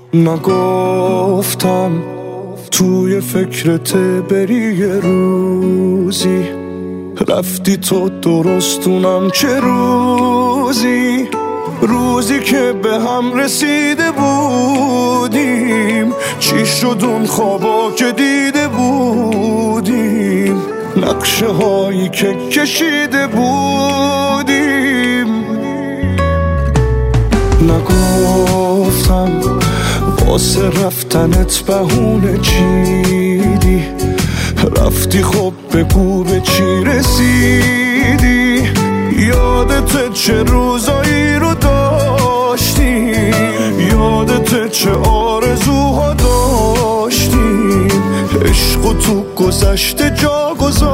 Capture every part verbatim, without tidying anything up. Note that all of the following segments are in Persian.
نگفتم توی فکرت بری یه روزی، رفتی تو درستونم چه روزی، روزی که به هم رسیده بودیم، چی شد اون خوابا که دیده بودیم، نقشه هایی که کشیده بودیم. نگفتم واسه رفتنت بهونه چیدی، رفتی خب بگو به چی رسیدی، یادت چه روزایی رو داشتیم، یادت چه آرزوها داشتیم، عشق و تو گذشته جا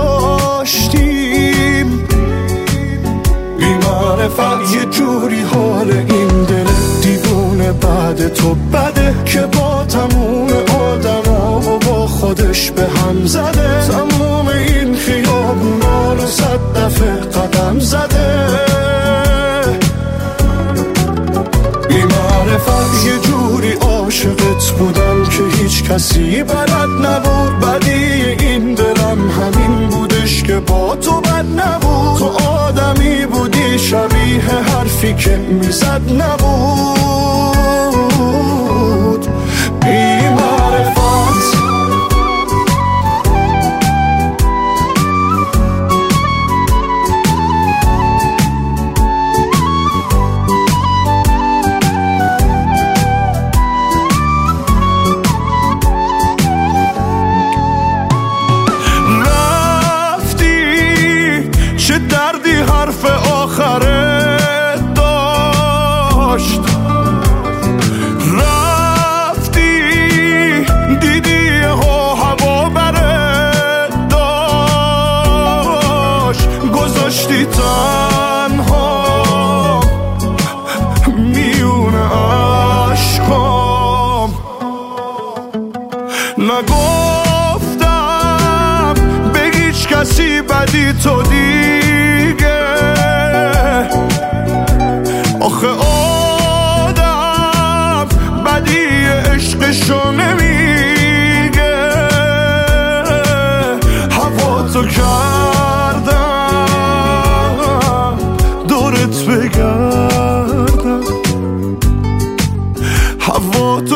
گذاشتیم. بی معرفت یه جوری حال این دل دیوونه بعد تو بده، که با تموم آدما و با خودش به هم زده، تموم این خیابونا رو صد دفعه قدم زده. بی معرفت یه جوری عاشقت بودم که هیچ کسی بلد نبود، بدی این دلم همین بودش که با تو بد نبود، تو آدمی بودی شبیه حرفی که میزد نبود. بی معرفت دردی حرف آخره داشت، رفتی دیدی ها هوا بره داشت، گذاشتی تنها میون عشقام. نگفتم به هیچ کسی بدی تو دی، آخه آدم بدی عشقشو نمیگه، هوا تو کردم دورت بگردم، هوا تو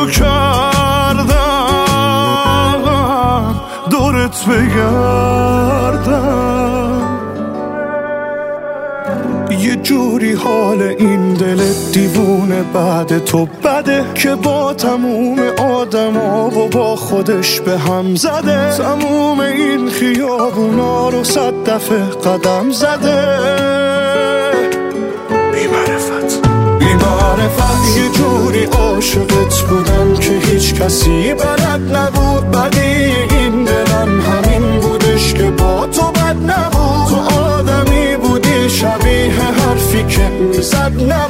کردم دورت بگردم. یه جوری حال این دل دیوونه بعد تو بده، که با تموم آدما و با خودش به هم زده، تموم این خیابونا رو صد دفعه قدم زده. بی معرفت بی معرفت یه جوری عاشقت بودم که هیچ کسی بلد نبود، بدی این دلم همین بودش که با تو بد نبود، تو آدمی بودی شبیه حرفی که میزد نبود.